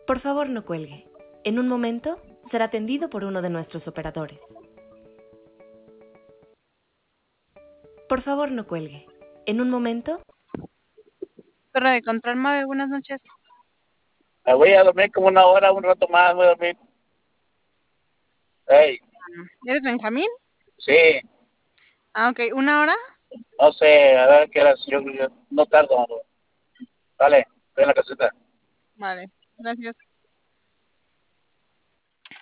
Por favor, no cuelgue. En un momento será atendido por uno de nuestros operadores. Por favor, no cuelgue. En un momento... Torre de Control, Mabe, buenas noches. Me voy a dormir como una hora, un rato más, voy a dormir. Hey, ¿Eres Benjamín? sí, Ah, ok. ¿1 hora? no sé, a ver qué horas, yo no tardo. Vale, estoy en la caseta. Vale, gracias.